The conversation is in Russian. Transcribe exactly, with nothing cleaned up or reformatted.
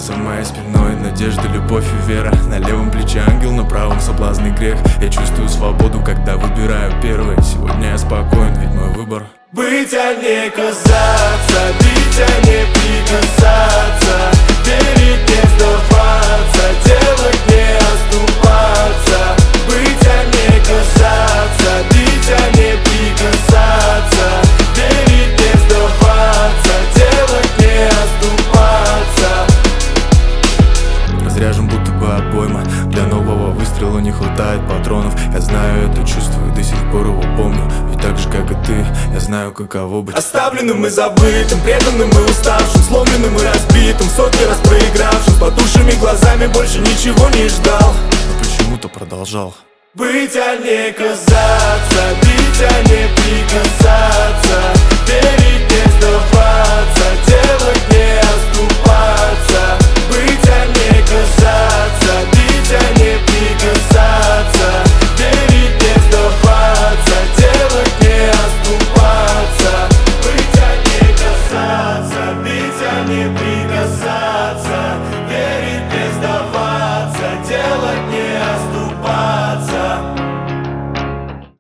За моей спиной надежда, любовь и вера. На левом плече ангел, на правом соблазн и грех. Я чувствую свободу, когда выбираю первое. Сегодня я спокоен, ведь мой выбор быть, а не казаться, бить, а не прикасаться, верить, не сдаваться, делать, не оступаться. Быть, а не казаться, бить, а не прикасаться, верить, не сдаваться, делать, не оступаться. Разряжен будто бы обойма, для нового выстрела не хватает патронов. Я знаю это чувство и до сих пор его помню. Ведь так же, как и ты, я знаю, каково быть оставленным и забытым, преданным и уставшим, сломленным и разбитым, сотни раз проигравшим, с потухшими глазами больше ничего не ждал, но почему-то продолжал быть, а не казаться, бить, а не прикасаться, верить, не сдаваться, делать, не оступаться. Быть, а не казаться, бить, а не прикасаться, верить, не сдаваться, делать, не оступаться. Быть, а не касаться, бить, а не прикасаться.